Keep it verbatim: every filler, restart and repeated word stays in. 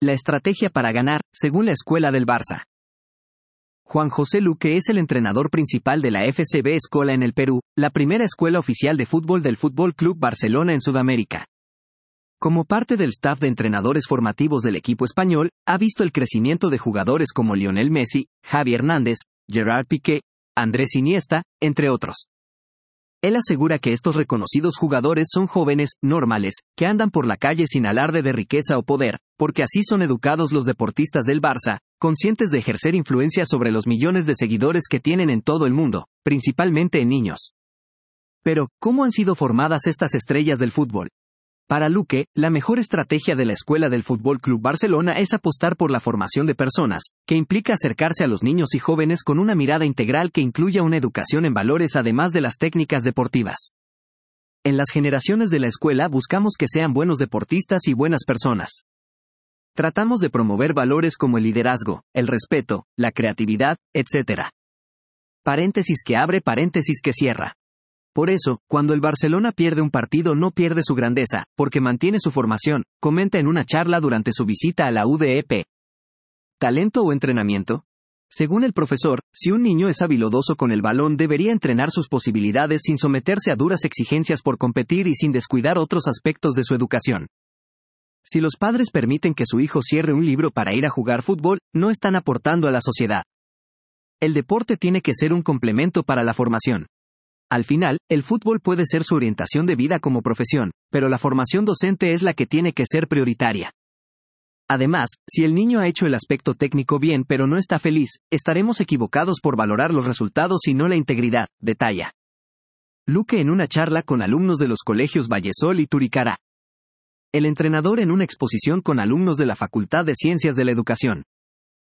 La estrategia para ganar, según la escuela del Barça. Juan José Luque es el entrenador principal de la F C B Escola en el Perú, la primera escuela oficial de fútbol del Fútbol Club Barcelona en Sudamérica. Como parte del staff de entrenadores formativos del equipo español, ha visto el crecimiento de jugadores como Lionel Messi, Javi Hernández, Gerard Piqué, Andrés Iniesta, entre otros. Él asegura que estos reconocidos jugadores son jóvenes, normales, que andan por la calle sin alarde de riqueza o poder, porque así son educados los deportistas del Barça, conscientes de ejercer influencia sobre los millones de seguidores que tienen en todo el mundo, principalmente en niños. Pero, ¿cómo han sido formadas estas estrellas del fútbol? Para Luque, la mejor estrategia de la escuela del Fútbol Club Barcelona es apostar por la formación de personas, que implica acercarse a los niños y jóvenes con una mirada integral que incluya una educación en valores además de las técnicas deportivas. En las generaciones de la escuela buscamos que sean buenos deportistas y buenas personas. Tratamos de promover valores como el liderazgo, el respeto, la creatividad, etcétera. Paréntesis que abre, paréntesis que cierra. Por eso, cuando el Barcelona pierde un partido no pierde su grandeza, porque mantiene su formación, comenta en una charla durante su visita a la U D E P. ¿Talento o entrenamiento? Según el profesor, si un niño es habilidoso con el balón debería entrenar sus posibilidades sin someterse a duras exigencias por competir y sin descuidar otros aspectos de su educación. Si los padres permiten que su hijo cierre un libro para ir a jugar fútbol, no están aportando a la sociedad. El deporte tiene que ser un complemento para la formación. Al final, el fútbol puede ser su orientación de vida como profesión, pero la formación docente es la que tiene que ser prioritaria. Además, si el niño ha hecho el aspecto técnico bien pero no está feliz, estaremos equivocados por valorar los resultados y no la integridad, detalla Luque en una charla con alumnos de los colegios Vallesol y Turicará. El entrenador en una exposición con alumnos de la Facultad de Ciencias de la Educación.